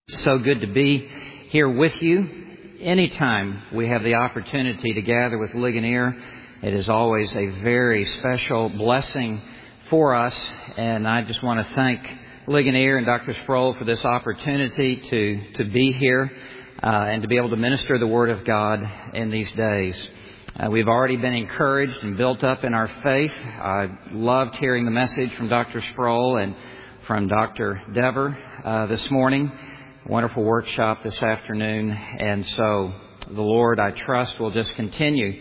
So good to be here with you. Anytime we have the opportunity to gather with Ligonier, it is always a very special blessing for us. And I just want to thank Ligonier and Dr. Sproul for this opportunity to be here and to be able to minister the Word of God in these days. We've already been encouraged and built up in our faith. I loved hearing the message from Dr. Sproul and from Dr. Dever this morning. Wonderful workshop this afternoon, and so the Lord, I trust, will just continue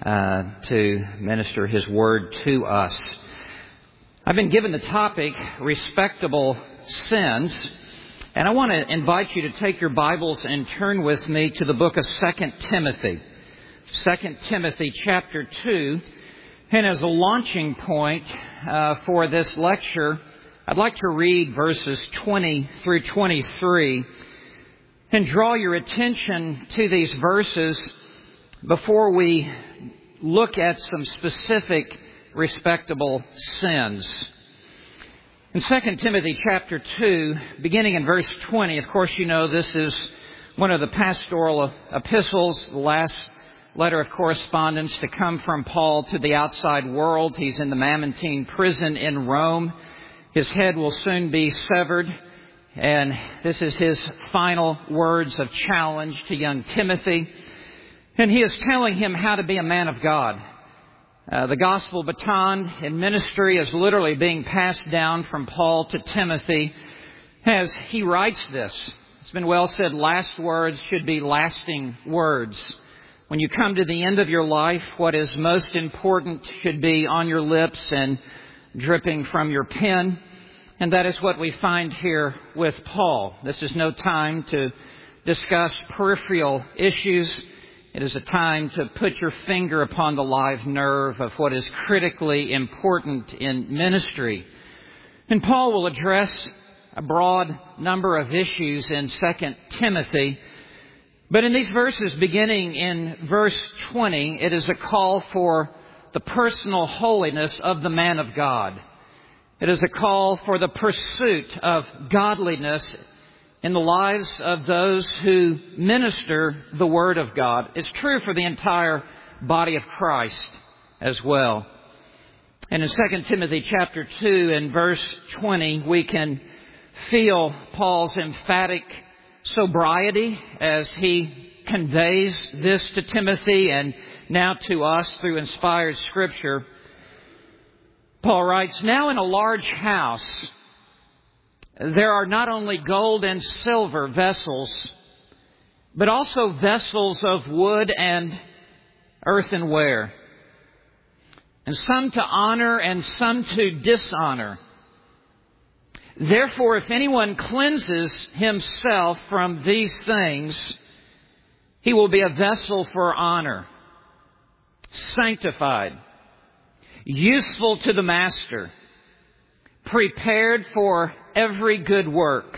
to minister His Word to us. I've been given the topic, respectable sins, and I want to invite you to take your Bibles and turn with me to the book of 2 Timothy. 2 Timothy chapter 2, and as a launching point for this lecture, I'd like to read verses 20 through 23 and draw your attention to these verses before we look at some specific respectable sins. In 2 Timothy chapter 2, beginning in verse 20, of course you know this is one of the pastoral epistles, the last letter of correspondence to come from Paul to the outside world. He's in the Mamertine prison in Rome. His head will soon be severed, and this is his final words of challenge to young Timothy. And he is telling him how to be a man of God. The gospel baton in ministry is literally being passed down from Paul to Timothy as he writes this. It's been well said, last words should be lasting words. When you come to the end of your life, what is most important should be on your lips and dripping from your pen. And that is what we find here with Paul. This is no time to discuss peripheral issues. It is a time to put your finger upon the live nerve of what is critically important in ministry. And Paul will address a broad number of issues in 2 Timothy. But in these verses, beginning in verse 20, it is a call for the personal holiness of the man of God. It is a call for the pursuit of godliness in the lives of those who minister the Word of God. It's true for the entire body of Christ as well. And in 2 Timothy chapter 2 and verse 20, we can feel Paul's emphatic sobriety as he conveys this to Timothy and now to us through inspired Scripture. Paul writes, "Now in a large house there are not only gold and silver vessels, but also vessels of wood and earthenware, and some to honor and some to dishonor. Therefore, if anyone cleanses himself from these things, he will be a vessel for honor, sanctified, useful to the master, prepared for every good work.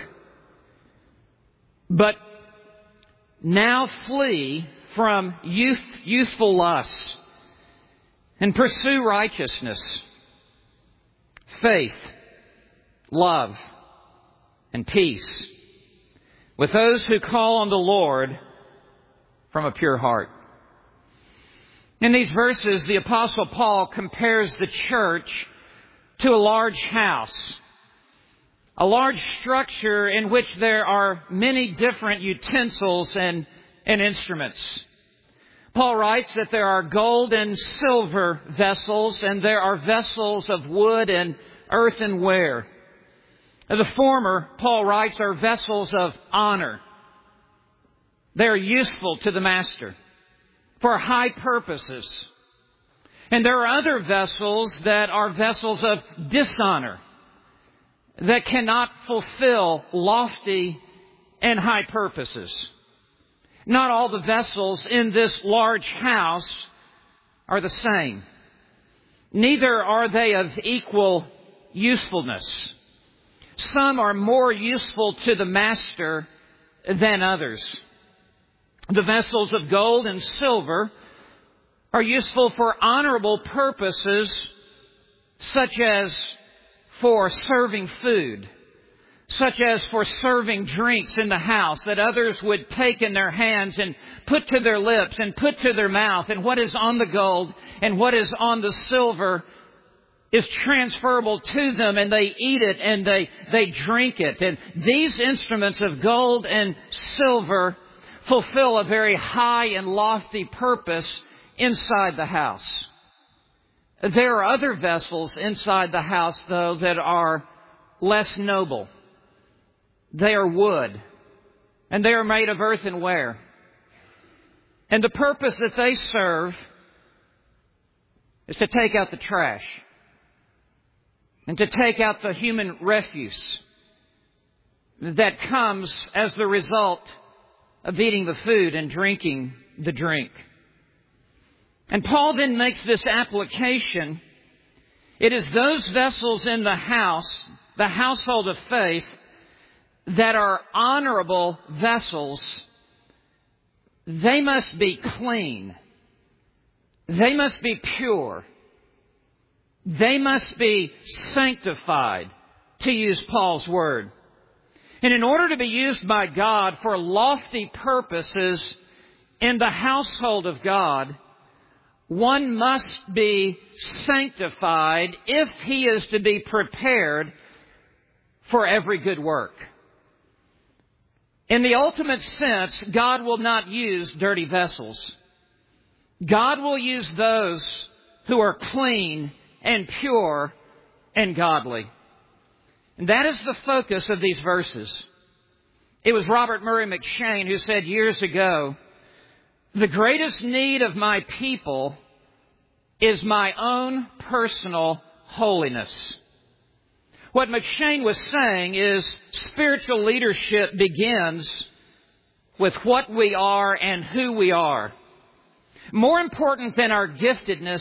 But now flee from youthful lusts and pursue righteousness, faith, love, and peace with those who call on the Lord from a pure heart." In these verses, the Apostle Paul compares the church to a large house, a large structure in which there are many different utensils and instruments. Paul writes that there are gold and silver vessels, and there are vessels of wood and earthenware. The former, Paul writes, are vessels of honor. They are useful to the master for high purposes. And there are other vessels that are vessels of dishonor that cannot fulfill lofty and high purposes. Not all the vessels in this large house are the same. Neither are they of equal usefulness. Some are more useful to the master than others. The vessels of gold and silver are useful for honorable purposes, such as for serving food, such as for serving drinks in the house that others would take in their hands and put to their lips and put to their mouth. And what is on the gold and what is on the silver is transferable to them, and they eat it and they drink it. And these instruments of gold and silver fulfill a very high and lofty purpose inside the house. There are other vessels inside the house, though, that are less noble. They are wood, and they are made of earthenware. And the purpose that they serve is to take out the trash and to take out the human refuse that comes as the result of eating the food and drinking the drink. And Paul then makes this application. It is those vessels in the house, the household of faith, that are honorable vessels. They must be clean. They must be pure. They must be sanctified, to use Paul's word. And in order to be used by God for lofty purposes in the household of God, one must be sanctified if he is to be prepared for every good work. In the ultimate sense, God will not use dirty vessels. God will use those who are clean and pure and godly. And that is the focus of these verses. It was Robert Murray McCheyne who said years ago, "The greatest need of my people is my own personal holiness." What McCheyne was saying is spiritual leadership begins with what we are and who we are. More important than our giftedness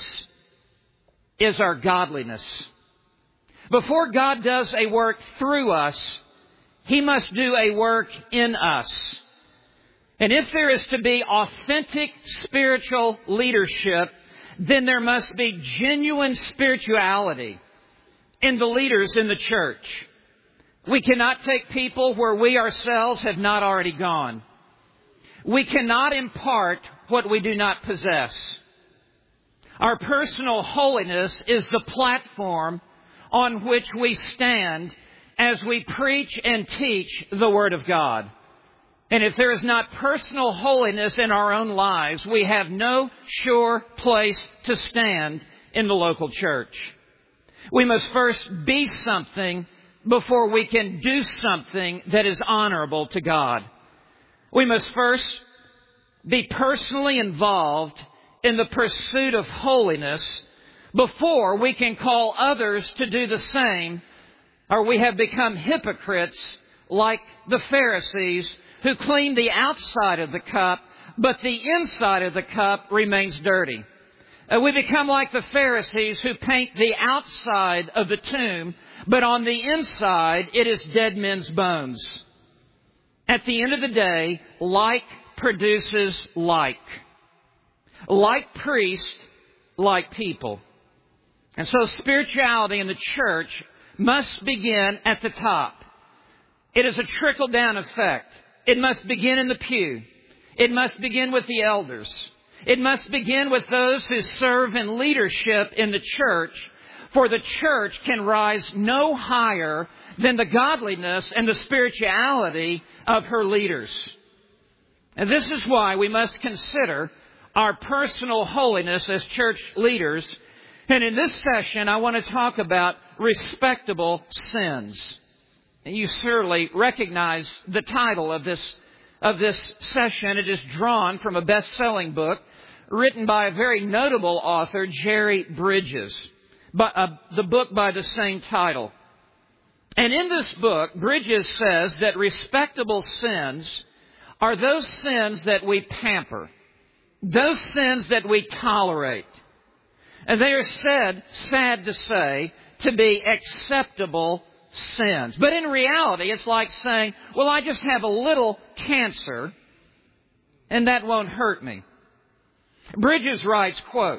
is our godliness. Before God does a work through us, He must do a work in us. And if there is to be authentic spiritual leadership, then there must be genuine spirituality in the leaders in the church. We cannot take people where we ourselves have not already gone. We cannot impart what we do not possess. Our personal holiness is the platform on which we stand as we preach and teach the Word of God. And if there is not personal holiness in our own lives, we have no sure place to stand in the local church. We must first be something before we can do something that is honorable to God. We must first be personally involved in the pursuit of holiness before we can call others to do the same, or we have become hypocrites like the Pharisees who clean the outside of the cup, but the inside of the cup remains dirty. We become like the Pharisees who paint the outside of the tomb, but on the inside it is dead men's bones. At the end of the day, like produces like. Like priest, like people. And so spirituality in the church must begin at the top. It is a trickle-down effect. It must begin in the pew. It must begin with the elders. It must begin with those who serve in leadership in the church, for the church can rise no higher than the godliness and the spirituality of her leaders. And this is why we must consider our personal holiness as church leaders. And in this session, I want to talk about respectable sins. And you surely recognize the title of this session. It is drawn from a best-selling book written by a very notable author, Jerry Bridges, the book by the same title. And in this book, Bridges says that respectable sins are those sins that we pamper, those sins that we tolerate. And they are said, sad to say, to be acceptable sins. But in reality, it's like saying, well, I just have a little cancer, and that won't hurt me. Bridges writes, quote,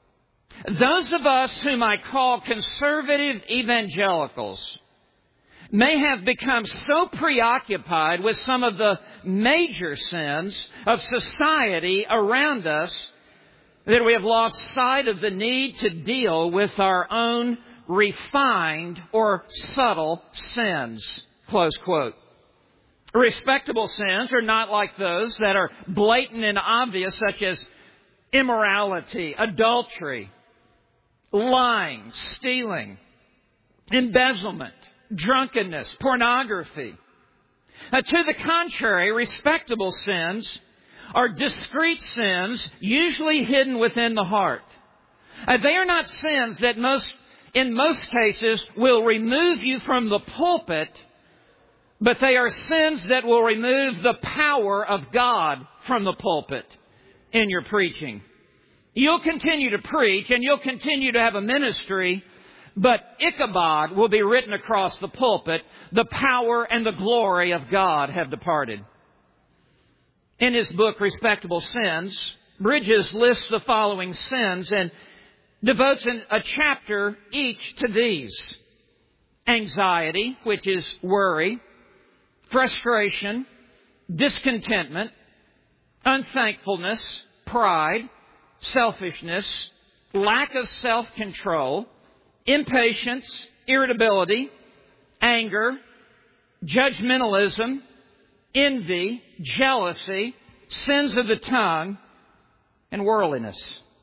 "Those of us whom I call conservative evangelicals may have become so preoccupied with some of the major sins of society around us that we have lost sight of the need to deal with our own refined or subtle sins. Close quote. Respectable sins are not like those that are blatant and obvious, such as immorality, adultery, lying, stealing, embezzlement, drunkenness, pornography. To the contrary, respectable sins are discreet sins, usually hidden within the heart. They are not sins that in most cases will remove you from the pulpit, but they are sins that will remove the power of God from the pulpit in your preaching. You'll continue to preach and you'll continue to have a ministry, but Ichabod will be written across the pulpit. The power and the glory of God have departed. In his book, Respectable Sins, Bridges lists the following sins and devotes a chapter each to these. Anxiety, which is worry, frustration, discontentment, unthankfulness, pride, selfishness, lack of self-control, impatience, irritability, anger, judgmentalism, envy, jealousy, sins of the tongue, and worldliness.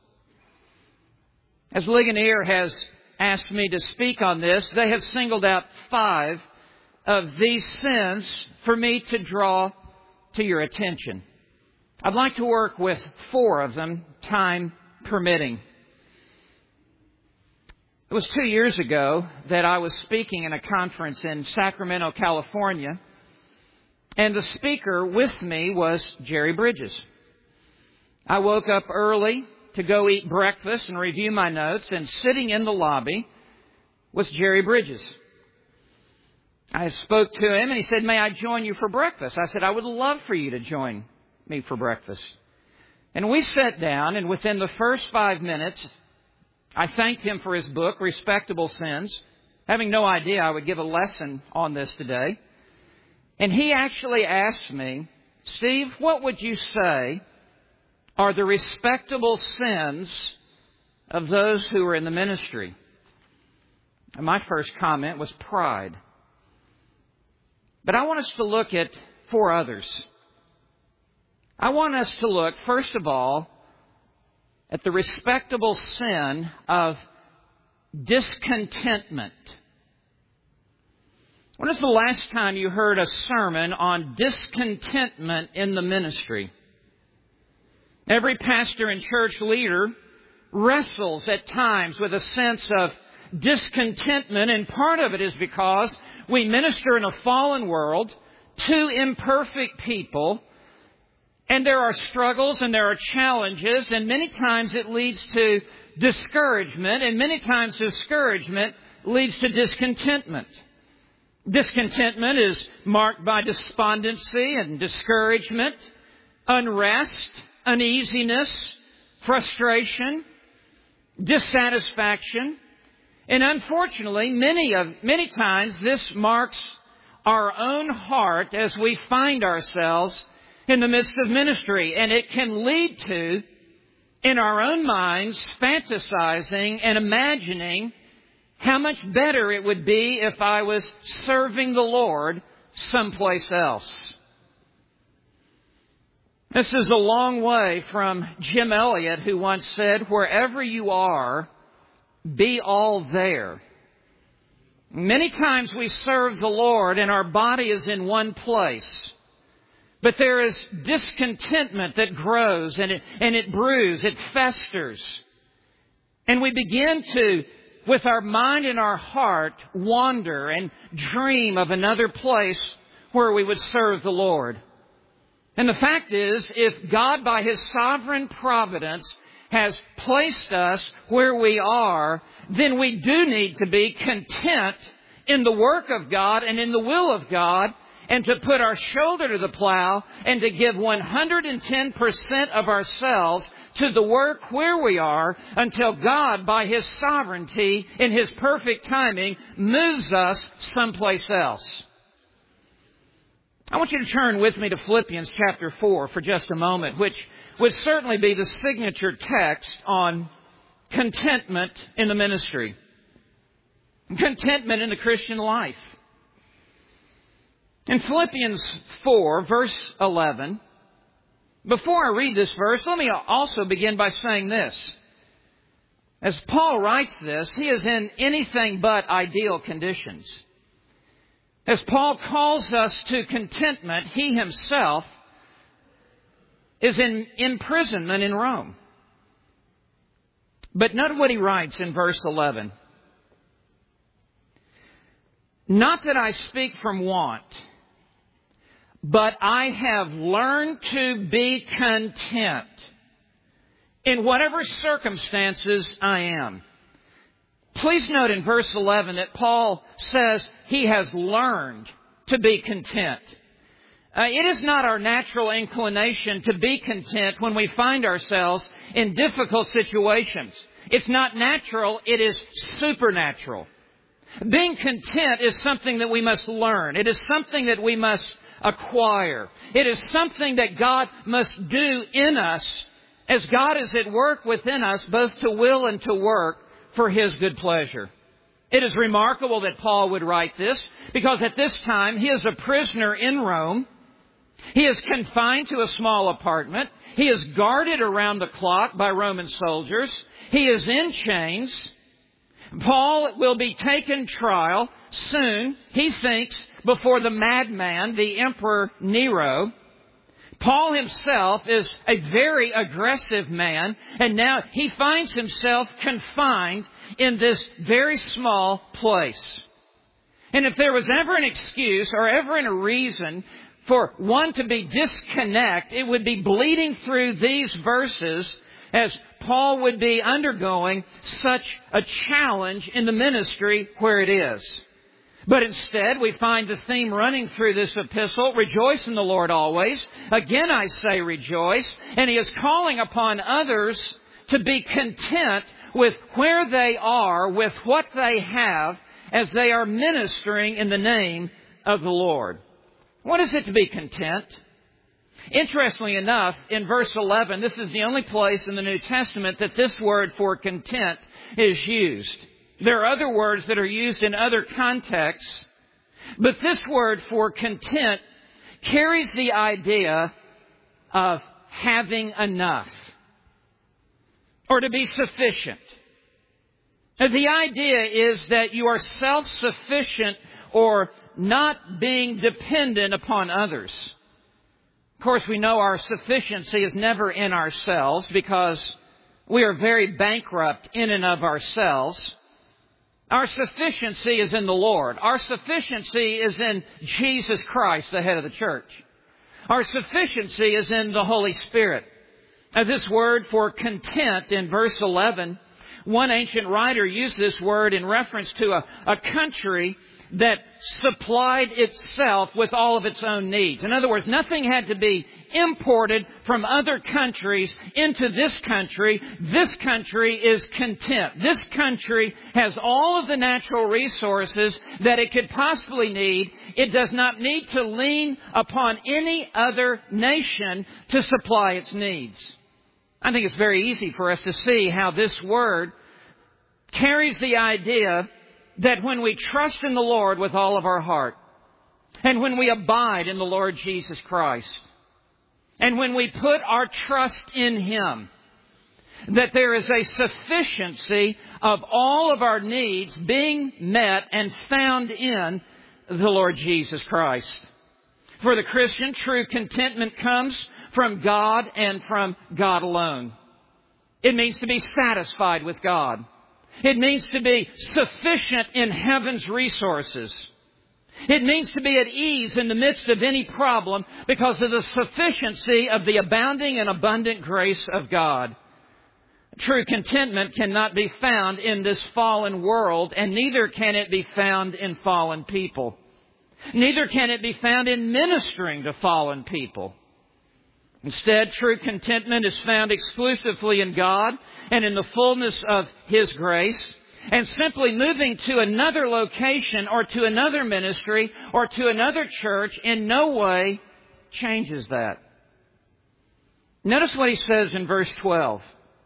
As Ligonier has asked me to speak on this, they have singled out 5 of these sins for me to draw to your attention. I'd like to work with 4 of them, time permitting. It was 2 years ago that I was speaking in a conference in Sacramento, California, and the speaker with me was Jerry Bridges. I woke up early to go eat breakfast and review my notes, and sitting in the lobby was Jerry Bridges. I spoke to him and he said, "May I join you for breakfast?" I said, "I would love for you to join me for breakfast." And we sat down, and within the first 5 minutes, I thanked him for his book, Respectable Sins, having no idea I would give a lesson on this today. And he actually asked me, "Steve, what would you say are the respectable sins of those who are in the ministry?" And my first comment was pride. But I want us to look at 4 others. I want us to look, first of all, at the respectable sin of discontentment. When was the last time you heard a sermon on discontentment in the ministry? Every pastor and church leader wrestles at times with a sense of discontentment, and part of it is because we minister in a fallen world to imperfect people, and there are struggles and there are challenges, and many times it leads to discouragement, and many times discouragement leads to discontentment. Discontentment is marked by despondency and discouragement, unrest, uneasiness, frustration, dissatisfaction. And unfortunately, many times this marks our own heart as we find ourselves in the midst of ministry. And it can lead to, in our own minds, fantasizing and imagining how much better it would be if I was serving the Lord someplace else. This is a long way from Jim Elliot, who once said, "Wherever you are, be all there." Many times we serve the Lord and our body is in one place, but there is discontentment that grows and it brews, it festers. And we begin to, with our mind and our heart, wander and dream of another place where we would serve the Lord. And the fact is, if God by His sovereign providence has placed us where we are, then we do need to be content in the work of God and in the will of God, and to put our shoulder to the plow and to give 110% of ourselves to the work where we are until God, by His sovereignty, in His perfect timing, moves us someplace else. I want you to turn with me to Philippians chapter 4 for just a moment, which would certainly be the signature text on contentment in the ministry. Contentment in the Christian life. In Philippians 4, verse 11, before I read this verse, let me also begin by saying this. As Paul writes this, he is in anything but ideal conditions. As Paul calls us to contentment, he himself is in imprisonment in Rome. But note what he writes in verse 11. Not that I speak from want, but I have learned to be content in whatever circumstances I am. Please note in verse 11 that Paul says he has learned to be content. It is not our natural inclination to be content when we find ourselves in difficult situations. It's not natural, it is supernatural. Being content is something that we must learn. It is something that we must acquire. It is something that God must do in us as God is at work within us, both to will and to work for His good pleasure. It is remarkable that Paul would write this because at this time he is a prisoner in Rome. He is confined to a small apartment. He is guarded around the clock by Roman soldiers. He is in chains. Paul will be taken trial soon, he thinks, before the madman, the Emperor Nero. Paul himself is a very aggressive man, and now he finds himself confined in this very small place. And if there was ever an excuse or ever a reason for one to be disconnect, it would be bleeding through these verses as Paul would be undergoing such a challenge in the ministry where it is. But instead, we find the theme running through this epistle, rejoice in the Lord always. Again, I say rejoice. And he is calling upon others to be content with where they are, with what they have, as they are ministering in the name of the Lord. What is it to be content? Interestingly enough, in verse 11, this is the only place in the New Testament that this word for content is used. There are other words that are used in other contexts, but this word for content carries the idea of having enough or to be sufficient. The idea is that you are self-sufficient or not being dependent upon others. Of course, we know our sufficiency is never in ourselves because we are very bankrupt in and of ourselves. Our sufficiency is in the Lord. Our sufficiency is in Jesus Christ, the head of the church. Our sufficiency is in the Holy Spirit. This word for content in verse 11, one ancient writer used this word in reference to a country that supplied itself with all of its own needs. In other words, nothing had to be imported from other countries into this country. This country is content. This country has all of the natural resources that it could possibly need. It does not need to lean upon any other nation to supply its needs. I think it's very easy for us to see how this word carries the idea that when we trust in the Lord with all of our heart, and when we abide in the Lord Jesus Christ, and when we put our trust in Him, that there is a sufficiency of all of our needs being met and found in the Lord Jesus Christ. For the Christian, true contentment comes from God and from God alone. It means to be satisfied with God. It means to be sufficient in heaven's resources. It means to be at ease in the midst of any problem because of the sufficiency of the abounding and abundant grace of God. True contentment cannot be found in this fallen world, and neither can it be found in fallen people. Neither can it be found in ministering to fallen people. Instead, true contentment is found exclusively in God and in the fullness of His grace. And simply moving to another location or to another ministry or to another church in no way changes that. Notice what he says in verse 12.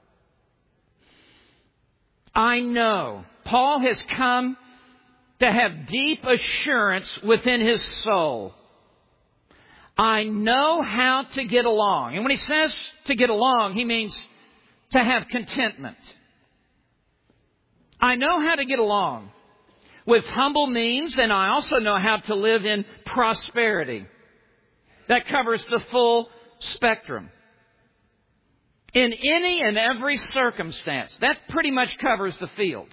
I know. Paul has come to have deep assurance within his soul. I know how to get along. And when he says to get along, he means to have contentment. I know how to get along with humble means, and I also know how to live in prosperity. That covers the full spectrum. In any and every circumstance, that pretty much covers the field.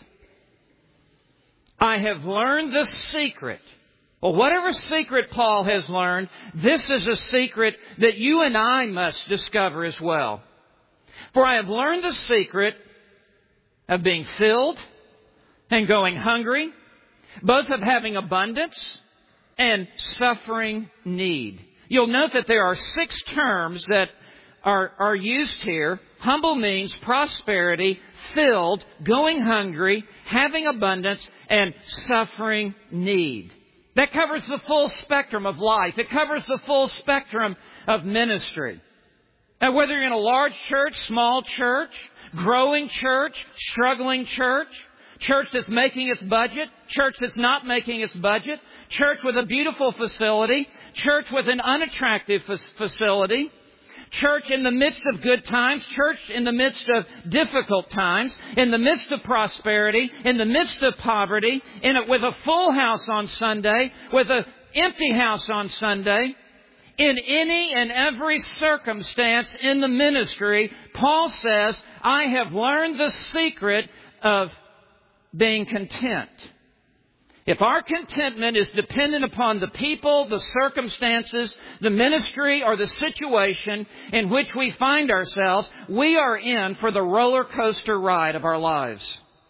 I have learned the secret. Well, whatever secret Paul has learned, this is a secret that you and I must discover as well. For I have learned the secret of being filled and going hungry, both of having abundance and suffering need. You'll note that there are 6 terms that are used here. Humble means prosperity, filled, going hungry, having abundance, and suffering need. That covers the full spectrum of life. It covers the full spectrum of ministry. Now, whether you're in a large church, small church, growing church, struggling church, church that's making its budget, church that's not making its budget, church with a beautiful facility, church with an unattractive facility, church in the midst of good times, church in the midst of difficult times, in the midst of prosperity, in the midst of poverty, with a full house on Sunday, with an empty house on Sunday. In any and every circumstance in the ministry, Paul says, I have learned the secret of being content. If our contentment is dependent upon the people, the circumstances, the ministry, or the situation in which we find ourselves, we are in for the roller coaster ride of our lives.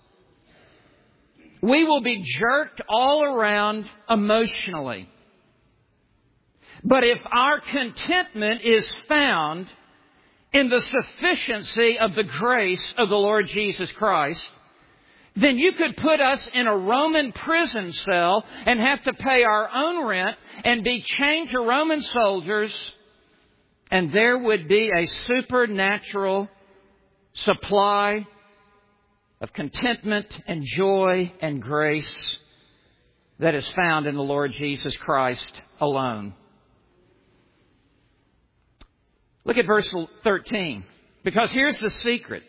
We will be jerked all around emotionally. But if our contentment is found in the sufficiency of the grace of the Lord Jesus Christ, then you could put us in a Roman prison cell and have to pay our own rent and be chained to Roman soldiers, and there would be a supernatural supply of contentment and joy and grace that is found in the Lord Jesus Christ alone. Look at verse 13, because here's the secret.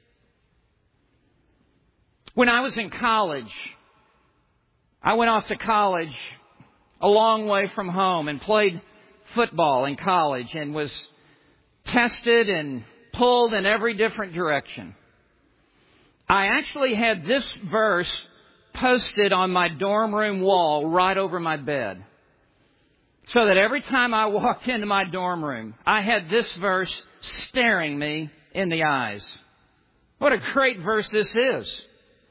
When I was in college, I went off to college a long way from home and played football in college and was tested and pulled in every different direction. I actually had this verse posted on my dorm room wall right over my bed, so that every time I walked into my dorm room, I had this verse staring me in the eyes. What a great verse this is.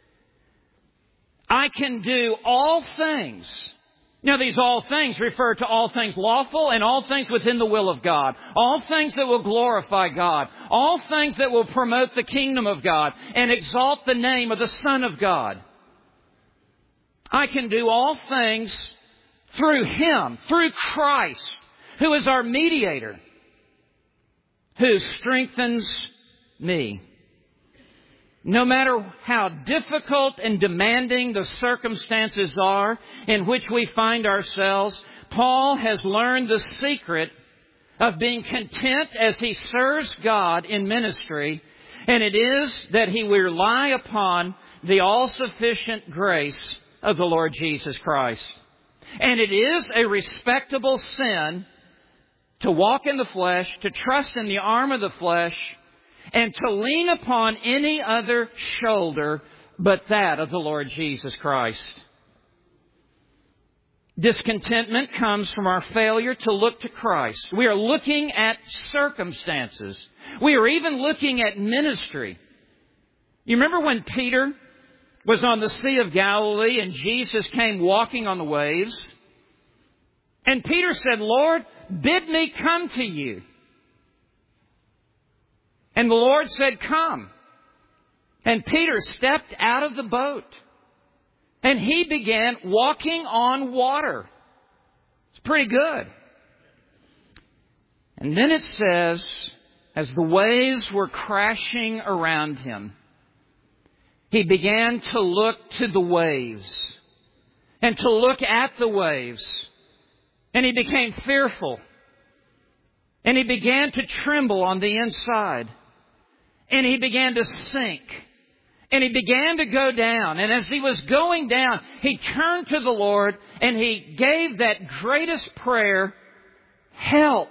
I can do all things. Now, these all things refer to all things lawful and all things within the will of God. All things that will glorify God. All things that will promote the kingdom of God and exalt the name of the Son of God. I can do all things through Him, through Christ, who is our mediator, who strengthens me. No matter how difficult and demanding the circumstances are in which we find ourselves, Paul has learned the secret of being content as he serves God in ministry, and it is that he will rely upon the all-sufficient grace of the Lord Jesus Christ. And it is a respectable sin to walk in the flesh, to trust in the arm of the flesh, and to lean upon any other shoulder but that of the Lord Jesus Christ. Discontentment comes from our failure to look to Christ. We are looking at circumstances. We are even looking at ministry. You remember when Peter was on the Sea of Galilee and Jesus came walking on the waves? And Peter said, Lord, bid me come to you. And the Lord said, come. And Peter stepped out of the boat. And he began walking on water. It's pretty good. And then it says, as the waves were crashing around him, he began to look to the waves and to look at the waves. And he became fearful. And he began to tremble on the inside. And he began to sink. And he began to go down. And as he was going down, he turned to the Lord and he gave that greatest prayer, help.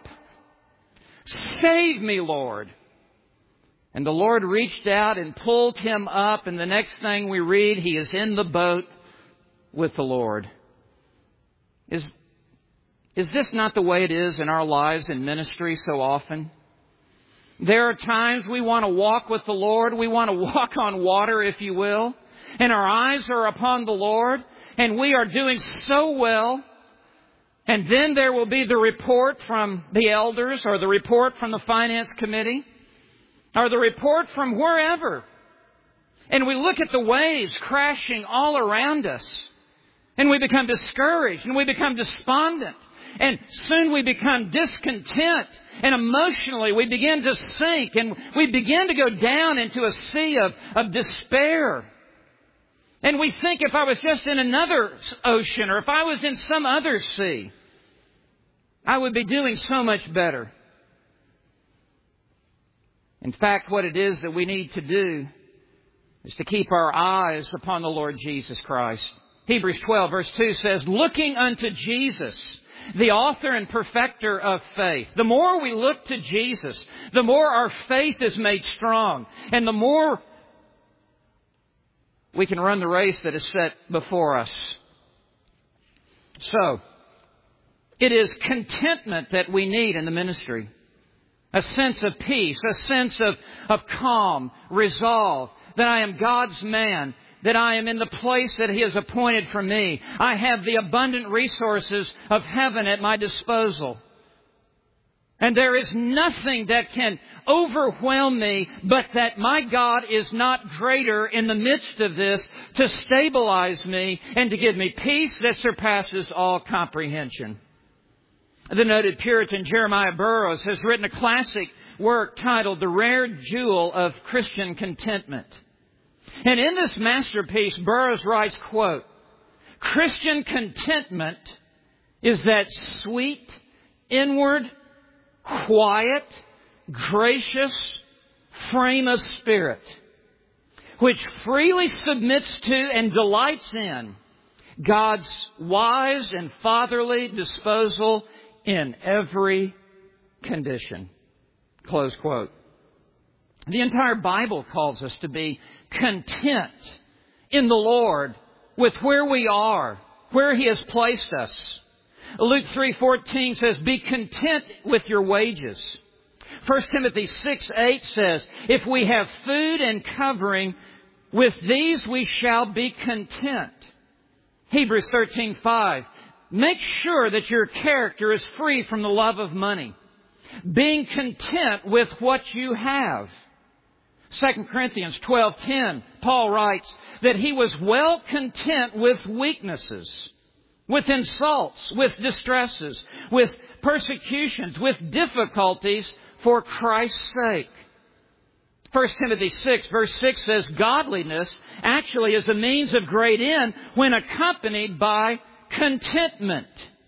Save me, Lord. And the Lord reached out and pulled him up. And the next thing we read, he is in the boat with the Lord. Is this not the way it is in our lives in ministry so often? There are times we want to walk with the Lord. We want to walk on water, if you will. And our eyes are upon the Lord. And we are doing so well. And then there will be the report from the elders or the report from the finance committee or the report from wherever. And we look at the waves crashing all around us. And we become discouraged and we become despondent. And soon we become discontent. And emotionally we begin to sink. And we begin to go down into a sea of despair. And we think if I was just in another ocean or if I was in some other sea, I would be doing so much better. In fact, what it is that we need to do is to keep our eyes upon the Lord Jesus Christ. Hebrews 12 verse 2 says, looking unto Jesus, the author and perfecter of faith. The more we look to Jesus, the more our faith is made strong. And the more we can run the race that is set before us. So, it is contentment that we need in the ministry. A sense of peace, a sense of calm, resolve, that I am God's man, that I am in the place that He has appointed for me. I have the abundant resources of heaven at my disposal. And there is nothing that can overwhelm me but that my God is not greater in the midst of this to stabilize me and to give me peace that surpasses all comprehension. The noted Puritan Jeremiah Burroughs has written a classic work titled The Rare Jewel of Christian Contentment. And in this masterpiece, Burroughs writes, quote, Christian contentment is that sweet, inward, quiet, gracious frame of spirit, which freely submits to and delights in God's wise and fatherly disposal in every condition. Close quote. The entire Bible calls us to be content in the Lord with where we are, where He has placed us. Luke 3:14 says, be content with your wages. 1 Timothy 6:8 says, if we have food and covering, with these we shall be content. Hebrews 13:5, make sure that your character is free from the love of money, being content with what you have. 2 Corinthians 12:10, Paul writes that he was well content with weaknesses, with insults, with distresses, with persecutions, with difficulties for Christ's sake. 1 Timothy 6 verse 6 says, godliness actually is a means of great end when accompanied by contentment.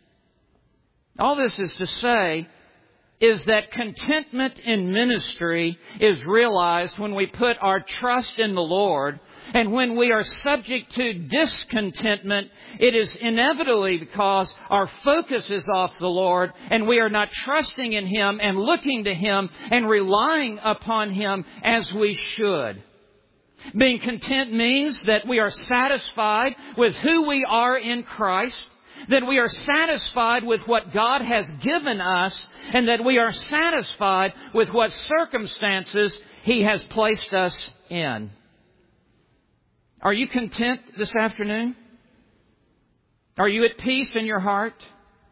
All this is to say is that contentment in ministry is realized when we put our trust in the Lord. And when we are subject to discontentment, it is inevitably because our focus is off the Lord and we are not trusting in Him and looking to Him and relying upon Him as we should. Being content means that we are satisfied with who we are in Christ, that we are satisfied with what God has given us, and that we are satisfied with what circumstances He has placed us in. Are you content this afternoon? Are you at peace in your heart?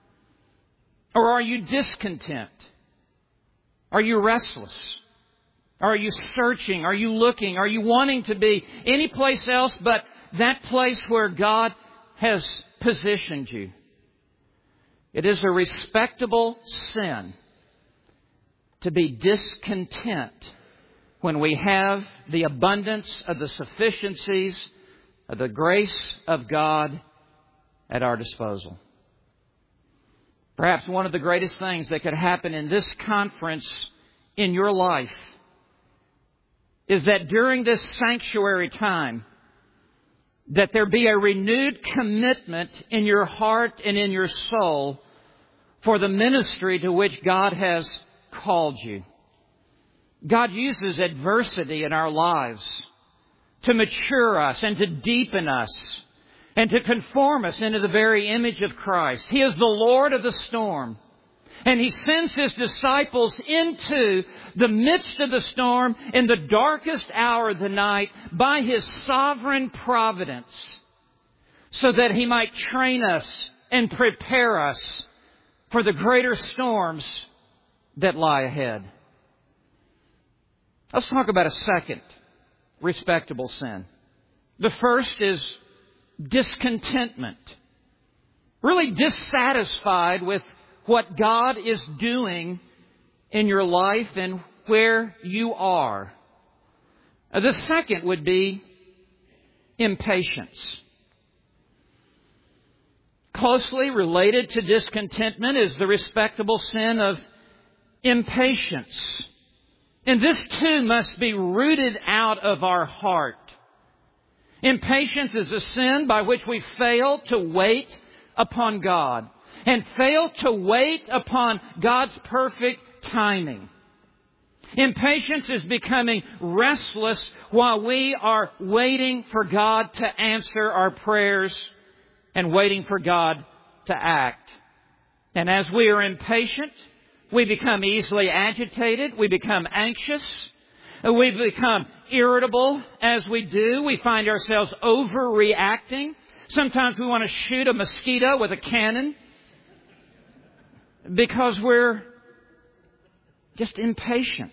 Or are you discontent? Are you restless? Are you searching? Are you looking? Are you wanting to be any place else but that place where God has positioned you? It is a respectable sin to be discontent when we have the abundance of the sufficiencies of the grace of God at our disposal. Perhaps one of the greatest things that could happen in this conference in your life is that during this sanctuary time, that there be a renewed commitment in your heart and in your soul for the ministry to which God has called you. God uses adversity in our lives to mature us and to deepen us and to conform us into the very image of Christ. He is the Lord of the storm. And He sends His disciples into the midst of the storm in the darkest hour of the night by His sovereign providence so that He might train us and prepare us for the greater storms that lie ahead. Let's talk about a second respectable sin. The first is discontentment. Really dissatisfied with what God is doing in your life and where you are. The second would be impatience. Closely related to discontentment is the respectable sin of impatience. And this too must be rooted out of our heart. Impatience is a sin by which we fail to wait upon God and fail to wait upon God's perfect timing. Impatience is becoming restless while we are waiting for God to answer our prayers and waiting for God to act. And as we are impatient, we become easily agitated, we become anxious, we become irritable as we do. We find ourselves overreacting. Sometimes we want to shoot a mosquito with a cannon because we're just impatient.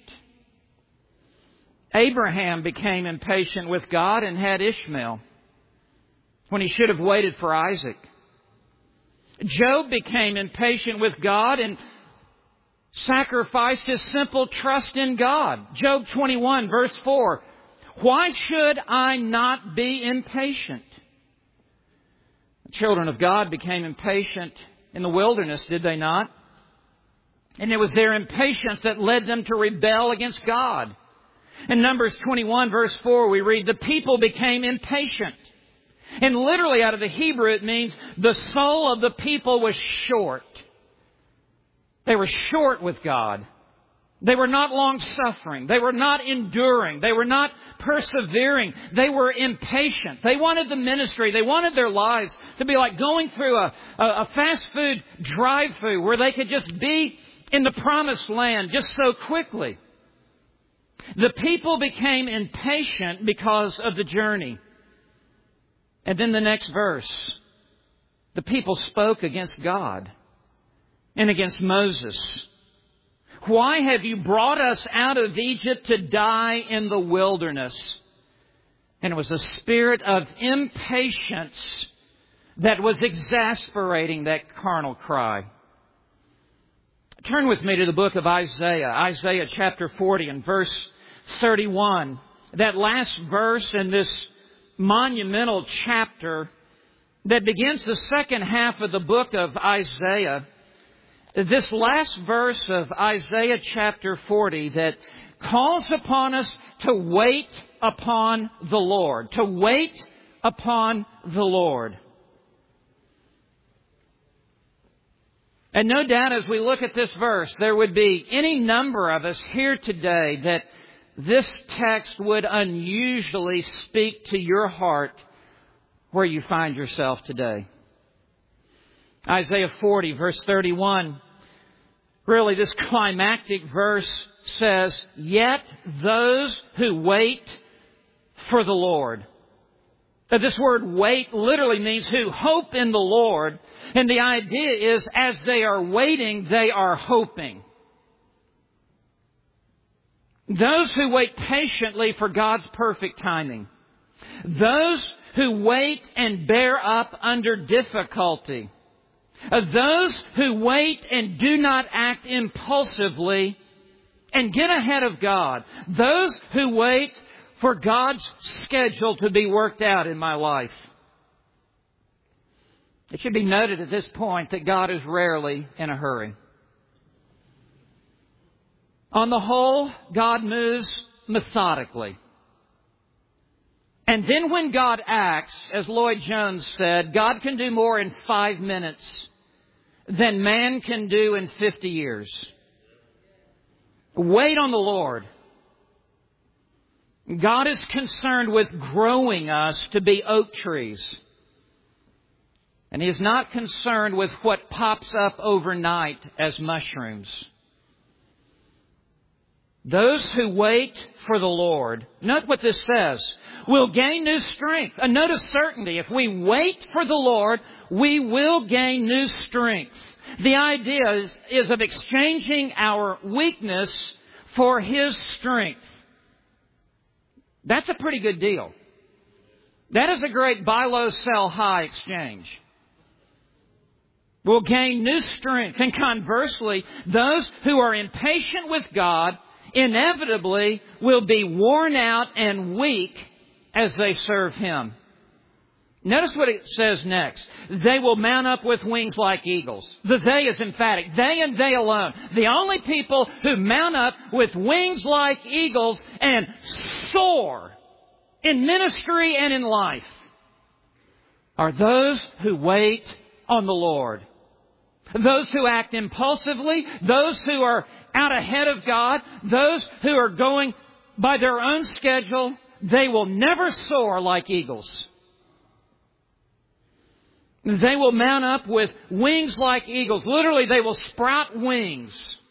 Abraham became impatient with God and had Ishmael when he should have waited for Isaac. Job became impatient with God and sacrificed his simple trust in God. Job 21 verse 4. Why should I not be impatient? The children of God became impatient in the wilderness, did they not? And it was their impatience that led them to rebel against God. In Numbers 21 verse 4 we read, the people became impatient. And literally out of the Hebrew it means the soul of the people was short. They were short with God. They were not long-suffering. They were not enduring. They were not persevering. They were impatient. They wanted the ministry. They wanted their lives to be like going through a fast food drive-thru where they could just be in the promised land just so quickly. The people became impatient because of the journey. And then the next verse, the people spoke against God and against Moses. Why have you brought us out of Egypt to die in the wilderness? And it was a spirit of impatience that was exasperating that carnal cry. Turn with me to the book of Isaiah. Isaiah chapter 40 and verse 31. That last verse in this monumental chapter that begins the second half of the book of Isaiah. This last verse of Isaiah chapter 40 that calls upon us to wait upon the Lord. To wait upon the Lord. And no doubt as we look at this verse, there would be any number of us here today that this text would unusually speak to your heart where you find yourself today. Isaiah 40 verse 31. Really, this climactic verse says, yet those who wait for the Lord. Now, this word wait literally means who hope in the Lord. And the idea is as they are waiting, they are hoping. Those who wait patiently for God's perfect timing. Those who wait and bear up under difficulty. Those who wait and do not act impulsively and get ahead of God. Those who wait for God's schedule to be worked out in my life. It should be noted at this point that God is rarely in a hurry. On the whole, God moves methodically. And then when God acts, as Lloyd Jones said, God can do more in 5 minutes than man can do in 50 years. Wait on the Lord. God is concerned with growing us to be oak trees. And He is not concerned with what pops up overnight as mushrooms. Those who wait for the Lord, note what this says, will gain new strength. A note of certainty. If we wait for the Lord, we will gain new strength. The idea is of exchanging our weakness for His strength. That's a pretty good deal. That is a great buy low, sell high exchange. We'll gain new strength. And conversely, those who are impatient with God inevitably will be worn out and weak as they serve Him. Notice what it says next. They will mount up with wings like eagles. The they is emphatic. They and they alone. The only people who mount up with wings like eagles and soar in ministry and in life are those who wait on the Lord. Those who act impulsively, those who are out ahead of God, those who are going by their own schedule, they will never soar like eagles. They will mount up with wings like eagles. Literally, they will sprout wings.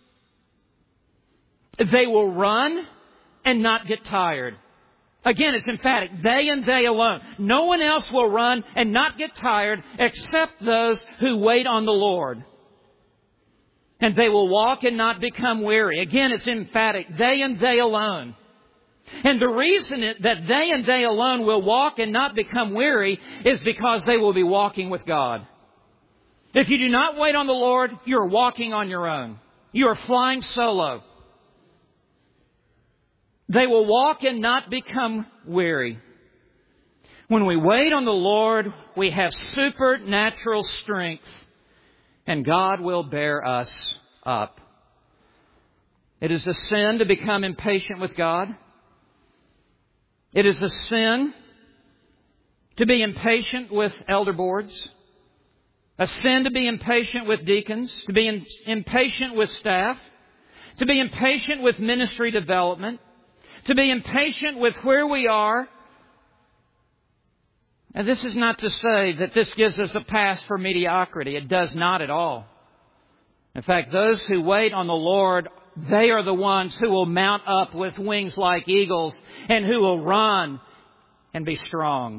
They will run and not get tired. Again, it's emphatic. They and they alone. No one else will run and not get tired except those who wait on the Lord. And they will walk and not become weary. Again, it's emphatic. They and they alone. And the reason that they and they alone will walk and not become weary is because they will be walking with God. If you do not wait on the Lord, you're walking on your own. You are flying solo. They will walk and not become weary. When we wait on the Lord, we have supernatural strength, and God will bear us up. It is a sin to become impatient with God. It is a sin to be impatient with elder boards. A sin to be impatient with deacons. To be impatient with staff. To be impatient with ministry development. To be impatient with where we are. And this is not to say that this gives us a pass for mediocrity. It does not at all. In fact, those who wait on the Lord, they are the ones who will mount up with wings like eagles and who will run and be strong.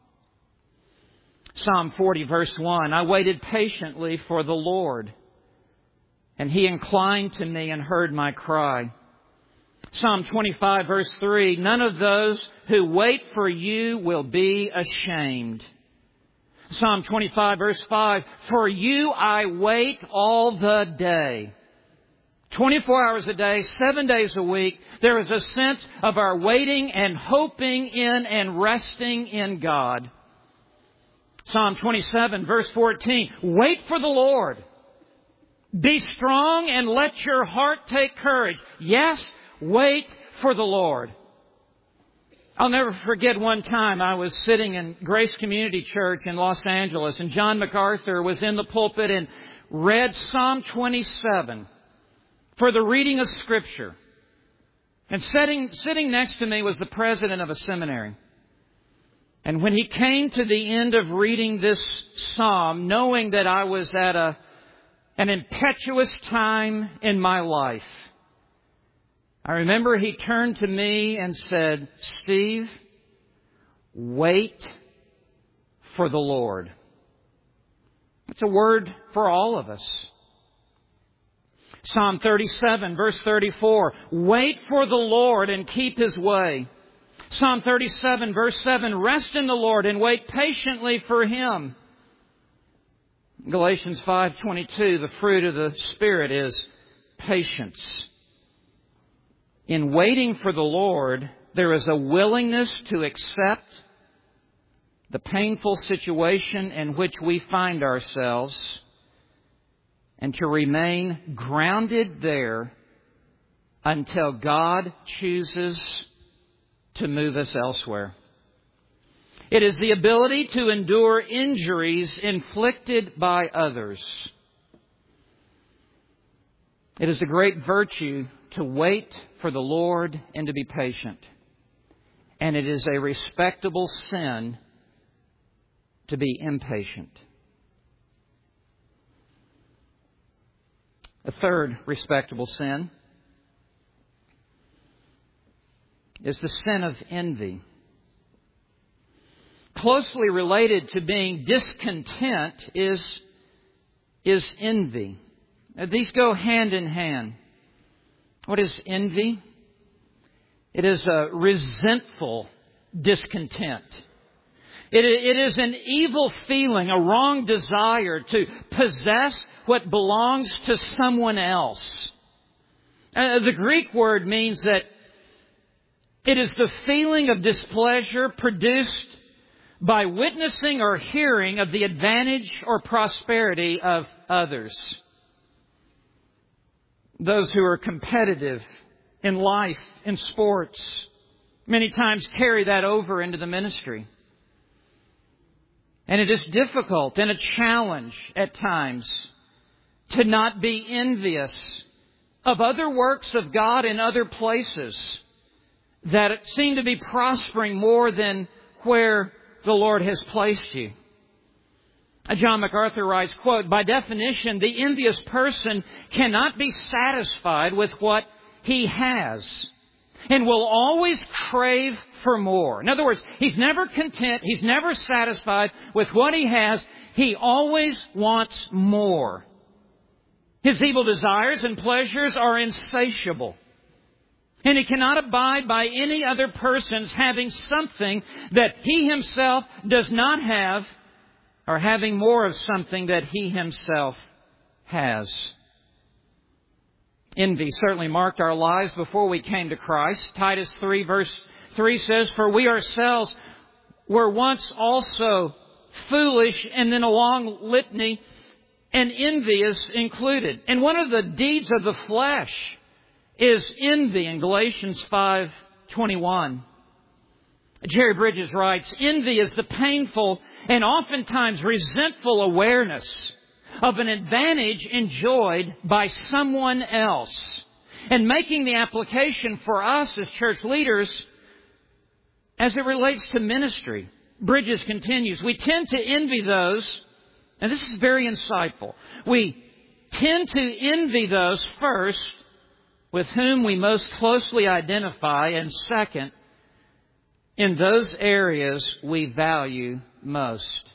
Psalm 40 verse 1, I waited patiently for the Lord, and He inclined to me and heard my cry. Psalm 25 verse 3, none of those who wait for You will be ashamed. Psalm 25 verse 5, for You I wait all the day. 24 hours a day, 7 days a week, there is a sense of our waiting and hoping in and resting in God. Psalm 27 verse 14, wait for the Lord. Be strong and let your heart take courage. Yes, wait for the Lord. I'll never forget one time I was sitting in Grace Community Church in Los Angeles, and John MacArthur was in the pulpit and read Psalm 27 for the reading of Scripture. And sitting next to me was the president of a seminary. And when he came to the end of reading this psalm, knowing that I was at an impetuous time in my life, I remember he turned to me and said, Steve, wait for the Lord. It's a word for all of us. Psalm 37, verse 34, wait for the Lord and keep His way. Psalm 37, verse 7, rest in the Lord and wait patiently for Him. Galatians 5:22, the fruit of the Spirit is patience. In waiting for the Lord, there is a willingness to accept the painful situation in which we find ourselves and to remain grounded there until God chooses to move us elsewhere. It is the ability to endure injuries inflicted by others. It is a great virtue to wait for the Lord and to be patient. And it is a respectable sin to be impatient. A third respectable sin is the sin of envy. Closely related to being discontent is envy. These go hand in hand. What is envy? It is a resentful discontent. It is an evil feeling, a wrong desire to possess what belongs to someone else. The Greek word means that it is the feeling of displeasure produced by witnessing or hearing of the advantage or prosperity of others. Those who are competitive in life, in sports, many times carry that over into the ministry. And it is difficult and a challenge at times to not be envious of other works of God in other places that seem to be prospering more than where the Lord has placed you. John MacArthur writes, quote, by definition, the envious person cannot be satisfied with what he has and will always crave for more. In other words, he's never content. He's never satisfied with what he has. He always wants more. His evil desires and pleasures are insatiable. And he cannot abide by any other person's having something that he himself does not have, or having more of something that he himself has. Envy certainly marked our lives before we came to Christ. Titus 3 verse 3 says, for we ourselves were once also foolish, and then a long litany, and envy is included. And one of the deeds of the flesh is envy in Galatians 5:21. Jerry Bridges writes, envy is the painful and oftentimes resentful awareness of an advantage enjoyed by someone else, and making the application for us as church leaders as it relates to ministry. Bridges continues, we tend to envy those, and this is very insightful, we tend to envy those first with whom we most closely identify, and second, in those areas we value most.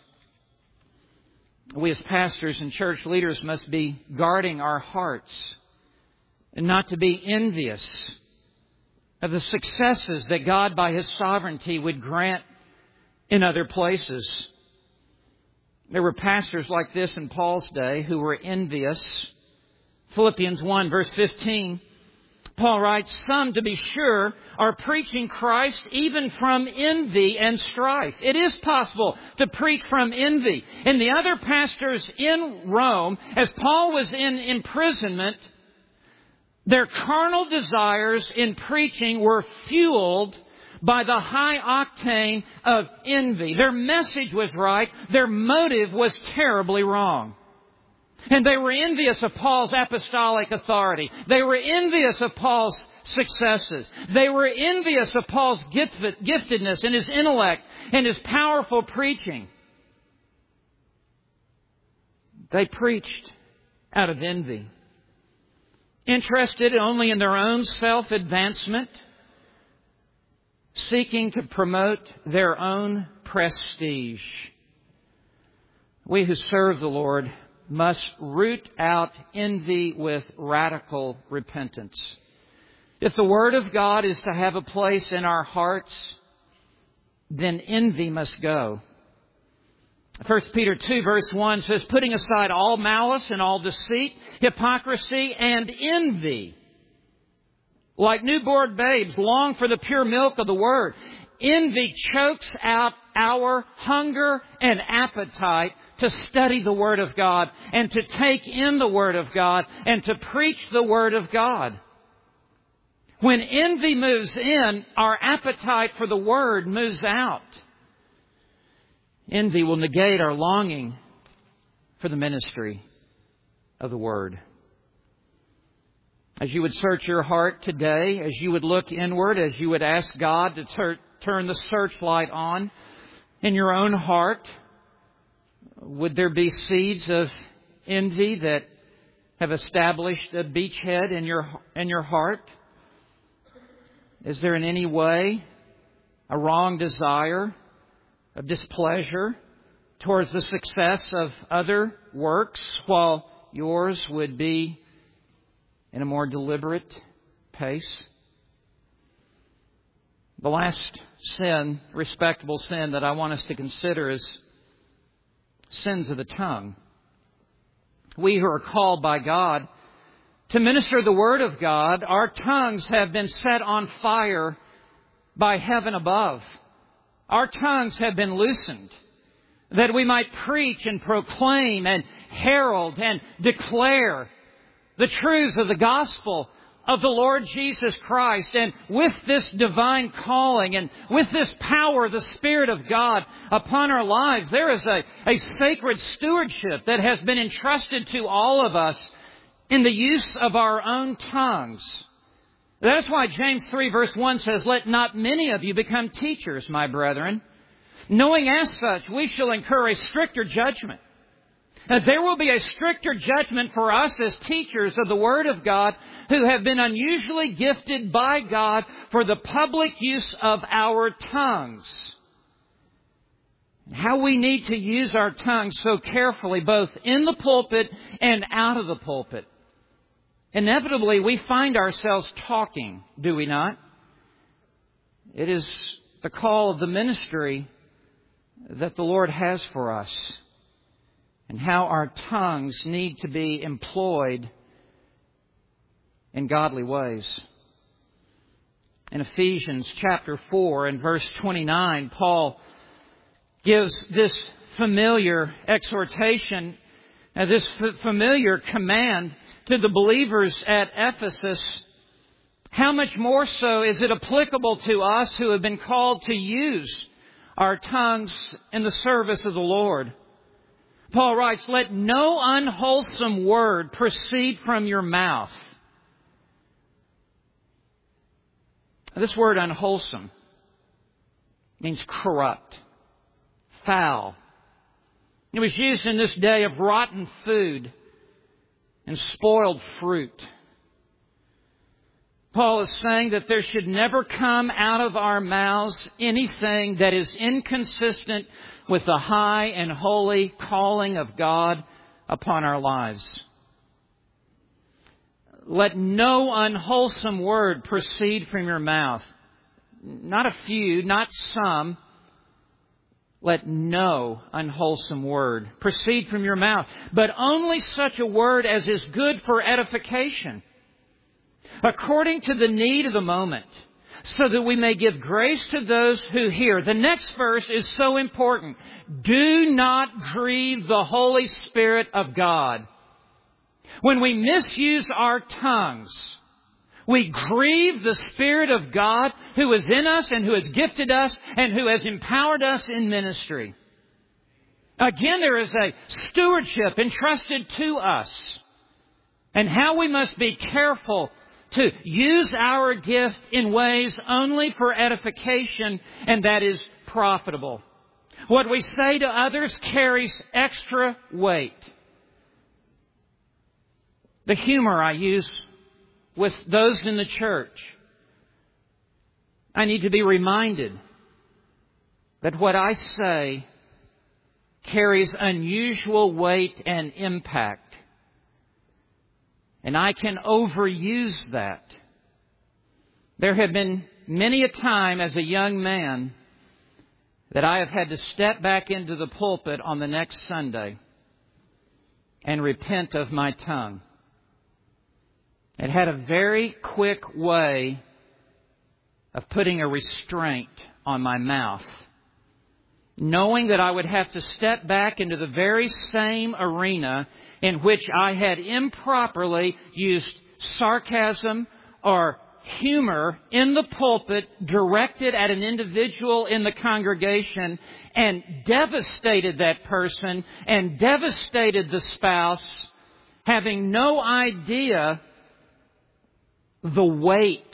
We as pastors and church leaders must be guarding our hearts and not to be envious of the successes that God by His sovereignty would grant in other places. There were pastors like this in Paul's day who were envious. Philippians 1 verse 15, Paul writes, some, to be sure, are preaching Christ even from envy and strife. It is possible to preach from envy. And the other pastors in Rome, as Paul was in imprisonment, their carnal desires in preaching were fueled by the high octane of envy. Their message was right. Their motive was terribly wrong. And they were envious of Paul's apostolic authority. They were envious of Paul's successes. They were envious of Paul's giftedness and his intellect and his powerful preaching. They preached out of envy, interested only in their own self-advancement, seeking to promote their own prestige. We who serve the Lord must root out envy with radical repentance. If the Word of God is to have a place in our hearts, then envy must go. 1 Peter 2 verse 1 says, putting aside all malice and all deceit, hypocrisy and envy. Like newborn babes, long for the pure milk of the Word. Envy chokes out our hunger and appetite to study the Word of God and to take in the Word of God and to preach the Word of God. When envy moves in, our appetite for the Word moves out. Envy will negate our longing for the ministry of the Word. As you would search your heart today, as you would look inward, as you would ask God to turn the searchlight on in your own heart, would there be seeds of envy that have established a beachhead in your heart? Is there in any way a wrong desire of displeasure towards the success of other works, while yours would be in a more deliberate pace? The last sin, respectable sin, that I want us to consider is sins of the tongue. We who are called by God to minister the Word of God, our tongues have been set on fire by heaven above. Our tongues have been loosened that we might preach and proclaim and herald and declare the truths of the gospel of the Lord Jesus Christ. And with this divine calling and with this power of the Spirit of God upon our lives, there is a sacred stewardship that has been entrusted to all of us in the use of our own tongues. That's why James 3 verse 1 says, let not many of you become teachers, my brethren, knowing as such we shall incur a stricter judgment. There will be a stricter judgment for us as teachers of the Word of God who have been unusually gifted by God for the public use of our tongues. How we need to use our tongues so carefully, both in the pulpit and out of the pulpit. Inevitably, we find ourselves talking, do we not? It is the call of the ministry that the Lord has for us, and how our tongues need to be employed in godly ways. In Ephesians chapter 4 and verse 29, Paul gives this familiar exhortation, this familiar command to the believers at Ephesus. How much more so is it applicable to us who have been called to use our tongues in the service of the Lord? Paul writes, let no unwholesome word proceed from your mouth. This word unwholesome means corrupt, foul. It was used in this day of rotten food and spoiled fruit. Paul is saying that there should never come out of our mouths anything that is inconsistent with the high and holy calling of God upon our lives. Let no unwholesome word proceed from your mouth. Not a few, not some. Let no unwholesome word proceed from your mouth, but only such a word as is good for edification, according to the need of the moment, so that we may give grace to those who hear. The next verse is so important. Do not grieve the Holy Spirit of God. When we misuse our tongues, we grieve the Spirit of God who is in us and who has gifted us and who has empowered us in ministry. Again, there is a stewardship entrusted to us, and how we must be careful to use our gift in ways only for edification, and that is profitable. What we say to others carries extra weight. The humor I use with those in the church, I need to be reminded that what I say carries unusual weight and impact. And I can overuse that. There have been many a time as a young man that I have had to step back into the pulpit on the next Sunday and repent of my tongue. It had a very quick way of putting a restraint on my mouth, knowing that I would have to step back into the very same arena in which I had improperly used sarcasm or humor in the pulpit directed at an individual in the congregation and devastated that person and devastated the spouse, having no idea the weight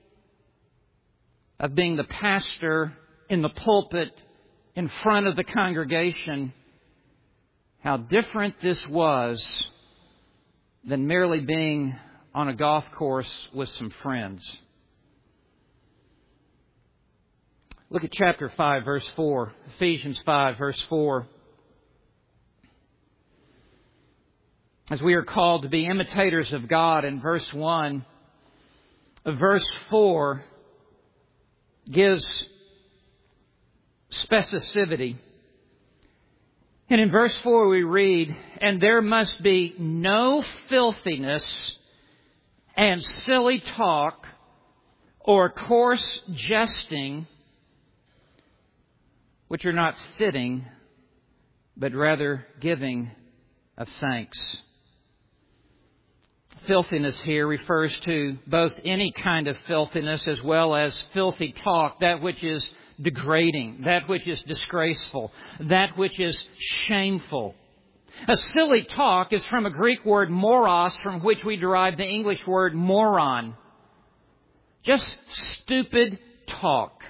of being the pastor in the pulpit in front of the congregation, how different this was than merely being on a golf course with some friends. Look at chapter 5, verse 4. Ephesians 5, verse 4. As we are called to be imitators of God in verse 1, verse 4 gives specificity. And in verse 4 we read, "And there must be no filthiness and silly talk or coarse jesting, which are not fitting, but rather giving of thanks." Filthiness here refers to both any kind of filthiness as well as filthy talk, that which is degrading, that which is disgraceful, that which is shameful. A silly talk is from a Greek word moros, from which we derive the English word moron. Just stupid talk.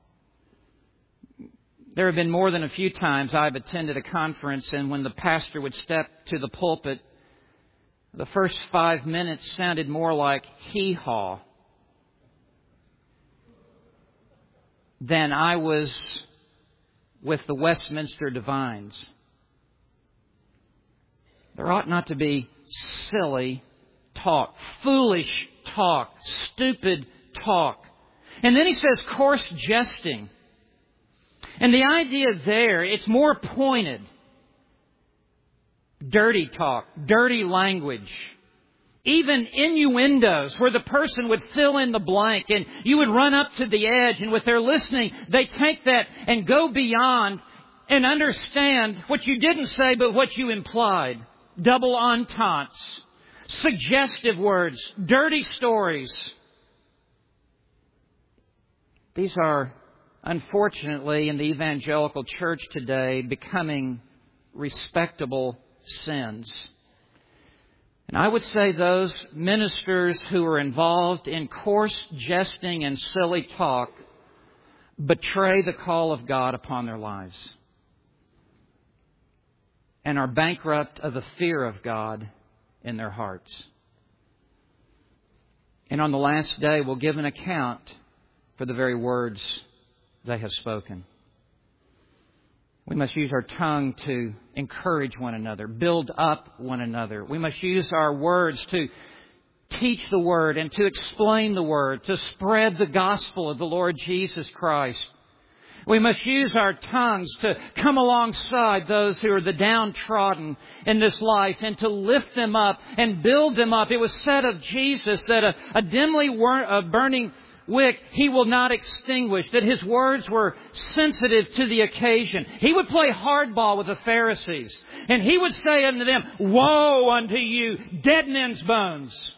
There have been more than a few times I've attended a conference, and when the pastor would step to the pulpit, the first 5 minutes sounded more like hee-haw than I was with the Westminster Divines. There ought not to be silly talk, foolish talk, stupid talk. And then he says coarse jesting. And the idea there, it's more pointed. Dirty talk, dirty language, even innuendos where the person would fill in the blank and you would run up to the edge, and with their listening, they take that and go beyond and understand what you didn't say but what you implied. Double ententes, suggestive words, dirty stories. These are, unfortunately, in the evangelical church today, becoming respectable sins. And I would say those ministers who are involved in coarse jesting and silly talk betray the call of God upon their lives and are bankrupt of the fear of God in their hearts. And on the last day will give an account for the very words they have spoken. We must use our tongue to encourage one another, build up one another. We must use our words to teach the Word and to explain the Word, to spread the gospel of the Lord Jesus Christ. We must use our tongues to come alongside those who are the downtrodden in this life and to lift them up and build them up. It was said of Jesus that a dimly burning wick He will not extinguish, that His words were sensitive to the occasion. He would play hardball with the Pharisees, and He would say unto them, "Woe unto you, dead men's bones."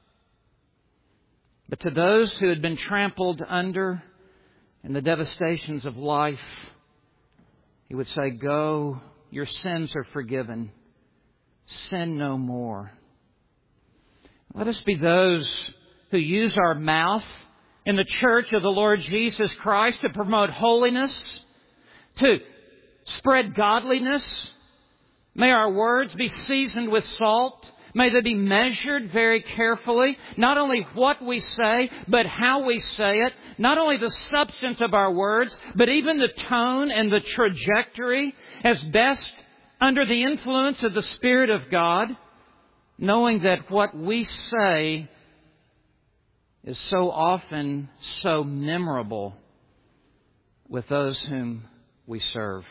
But to those who had been trampled under in the devastations of life, He would say, "Go, your sins are forgiven. Sin no more." Let us be those who use our mouth in the church of the Lord Jesus Christ to promote holiness, to spread godliness. May our words be seasoned with salt. May they be measured very carefully. Not only what we say, but how we say it. Not only the substance of our words, but even the tone and the trajectory as best under the influence of the Spirit of God, knowing that what we say is so often so memorable with those whom we serve.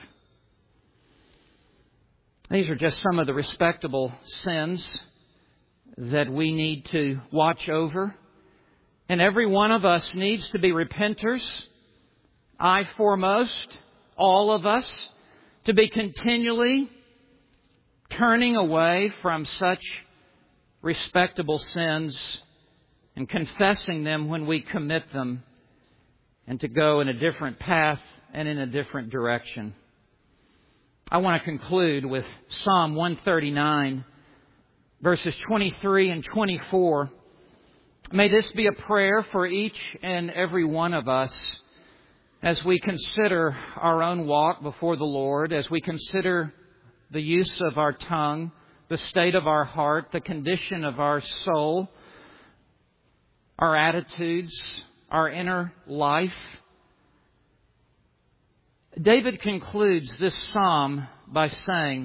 These are just some of the respectable sins that we need to watch over. And every one of us needs to be repenters. I foremost, all of us, to be continually turning away from such respectable sins and confessing them when we commit them, and to go in a different path and in a different direction. I want to conclude with Psalm 139, verses 23 and 24. May this be a prayer for each and every one of us as we consider our own walk before the Lord, as we consider the use of our tongue, the state of our heart, the condition of our soul, our attitudes, our inner life. David concludes this psalm by saying,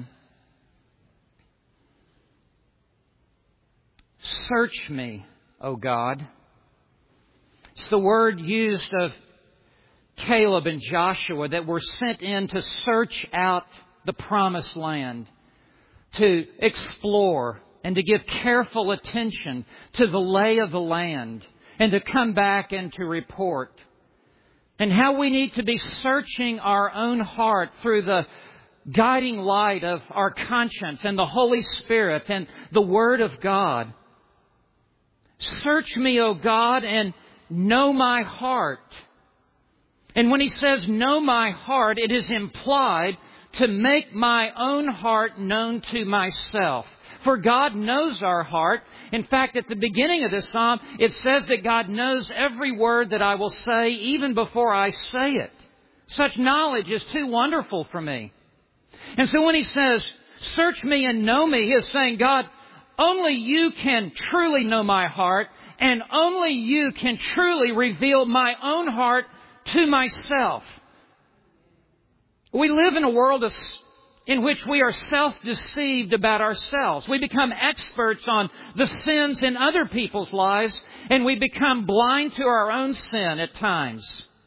"Search me, O God." It's the word used of Caleb and Joshua that were sent in to search out the promised land, to explore and to give careful attention to the lay of the land, and to come back and to report. And how we need to be searching our own heart through the guiding light of our conscience and the Holy Spirit and the Word of God. Search me, O God, and know my heart. And when he says know my heart, it is implied to make my own heart known to myself. For God knows our heart. In fact, at the beginning of this psalm, it says that God knows every word that I will say even before I say it. Such knowledge is too wonderful for me. And so when he says, search me and know me, he is saying, God, only you can truly know my heart, and only you can truly reveal my own heart to myself. We live in a world in which we are self-deceived about ourselves. We become experts on the sins in other people's lives, and we become blind to our own sin at times.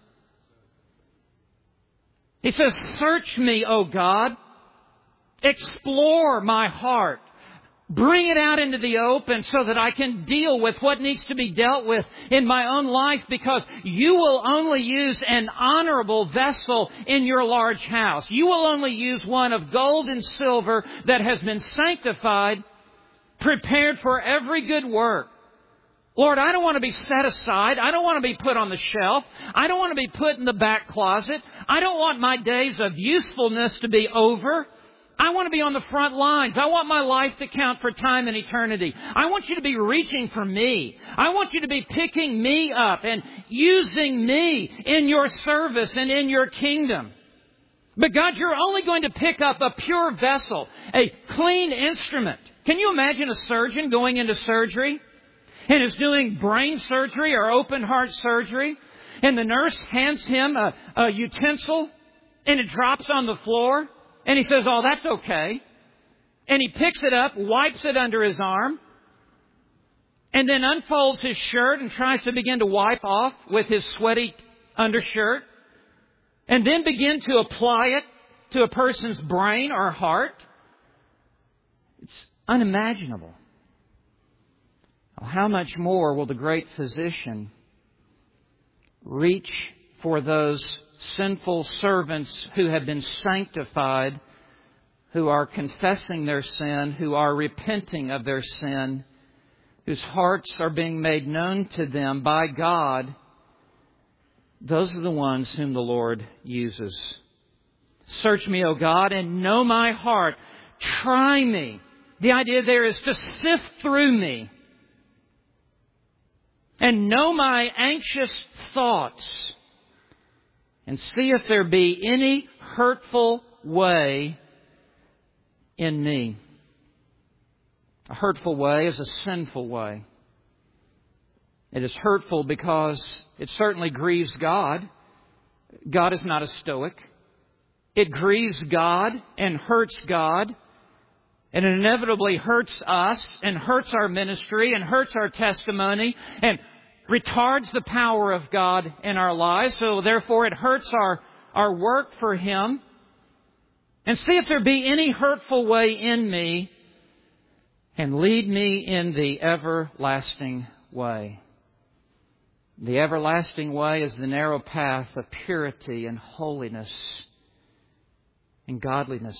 He says, search me, O God. Explore my heart. Bring it out into the open so that I can deal with what needs to be dealt with in my own life, because you will only use an honorable vessel in your large house. You will only use one of gold and silver that has been sanctified, prepared for every good work. Lord, I don't want to be set aside. I don't want to be put on the shelf. I don't want to be put in the back closet. I don't want my days of usefulness to be over. I want to be on the front lines. I want my life to count for time and eternity. I want you to be reaching for me. I want you to be picking me up and using me in your service and in your kingdom. But God, you're only going to pick up a pure vessel, a clean instrument. Can you imagine a surgeon going into surgery and is doing brain surgery or open heart surgery, and the nurse hands him a utensil and it drops on the floor? And he says, oh, that's okay. And he picks it up, wipes it under his arm, and then unfolds his shirt and tries to begin to wipe off with his sweaty undershirt, and then begin to apply it to a person's brain or heart. It's unimaginable. How much more will the great physician reach for those sinful servants who have been sanctified, who are confessing their sin, who are repenting of their sin, whose hearts are being made known to them by God. Those are the ones whom the Lord uses. Search me, O God, and know my heart. Try me. The idea there is to sift through me and know my anxious thoughts, and see if there be any hurtful way in me. A hurtful way is a sinful way. It is hurtful because it certainly grieves God. God is not a stoic. It grieves God and hurts God. And it inevitably hurts us and hurts our ministry and hurts our testimony and retards the power of God in our lives. So therefore it hurts our work for Him. And see if there be any hurtful way in me, and lead me in the everlasting way. The everlasting way is the narrow path of purity and holiness and godliness.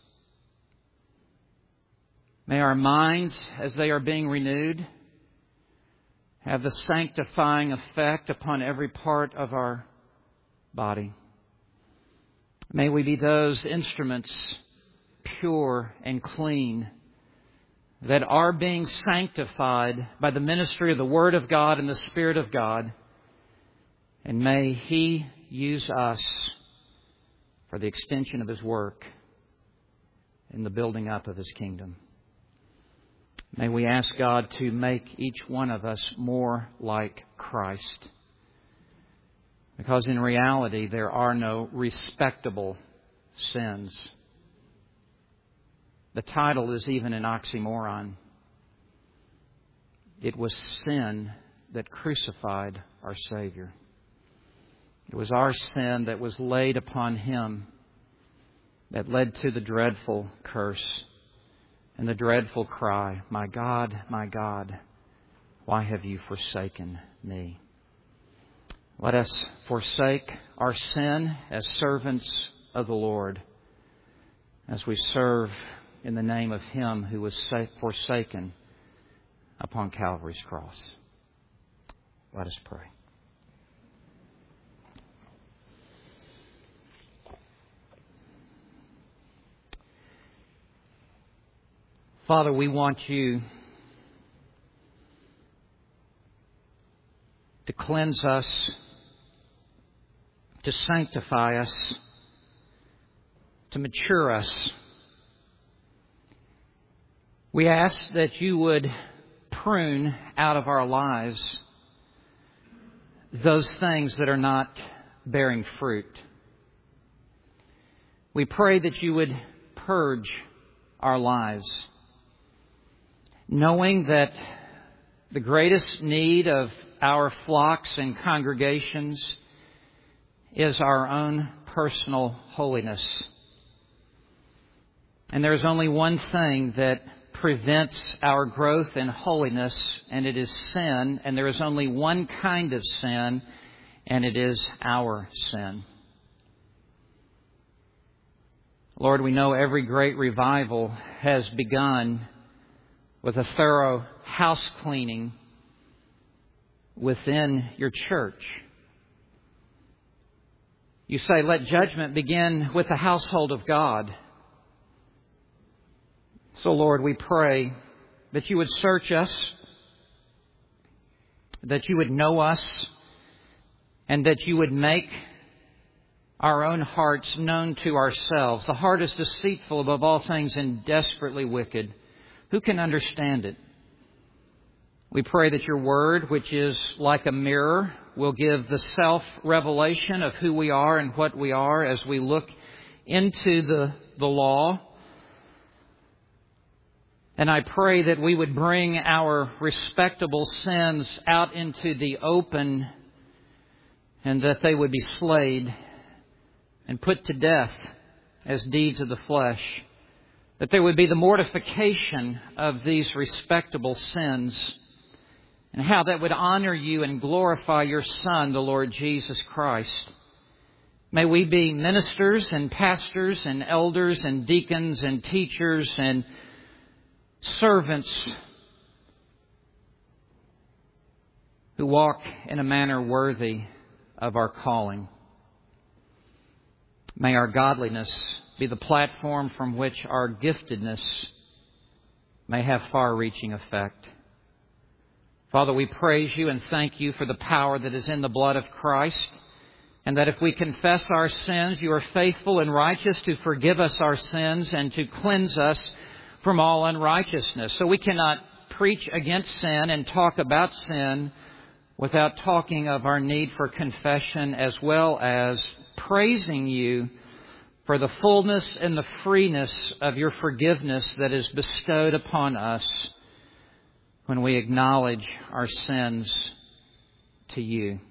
May our minds, as they are being renewed, have the sanctifying effect upon every part of our body. May we be those instruments, pure and clean, that are being sanctified by the ministry of the Word of God and the Spirit of God. And may He use us for the extension of His work in the building up of His kingdom. May we ask God to make each one of us more like Christ. Because in reality, there are no respectable sins. The title is even an oxymoron. It was sin that crucified our Savior. It was our sin that was laid upon Him that led to the dreadful curse and the dreadful cry, my God, why have you forsaken me?" Let us forsake our sin as servants of the Lord, as we serve in the name of Him who was forsaken upon Calvary's cross. Let us pray. Father, we want You to cleanse us, to sanctify us, to mature us. We ask that You would prune out of our lives those things that are not bearing fruit. We pray that You would purge our lives, knowing that the greatest need of our flocks and congregations is our own personal holiness. And there's only one thing that prevents our growth in holiness, and it is sin. And there is only one kind of sin, and it is our sin. Lord, we know every great revival has begun with a thorough house cleaning within Your church. You say, let judgment begin with the household of God. So, Lord, we pray that You would search us, that You would know us, and that You would make our own hearts known to ourselves. The heart is deceitful above all things and desperately wicked. Who can understand it? We pray that Your Word, which is like a mirror, will give the self-revelation of who we are and what we are as we look into the law. And I pray that we would bring our respectable sins out into the open, and that they would be slayed and put to death as deeds of the flesh. That there would be the mortification of these respectable sins, and how that would honor You and glorify Your Son, the Lord Jesus Christ. May we be ministers and pastors and elders and deacons and teachers and servants who walk in a manner worthy of our calling. May our godliness be the platform from which our giftedness may have far-reaching effect. Father, we praise You and thank You for the power that is in the blood of Christ, and that if we confess our sins, You are faithful and righteous to forgive us our sins and to cleanse us from all unrighteousness. So we cannot preach against sin and talk about sin without talking of our need for confession, as well as praising You for the fullness and the freeness of Your forgiveness that is bestowed upon us when we acknowledge our sins to You.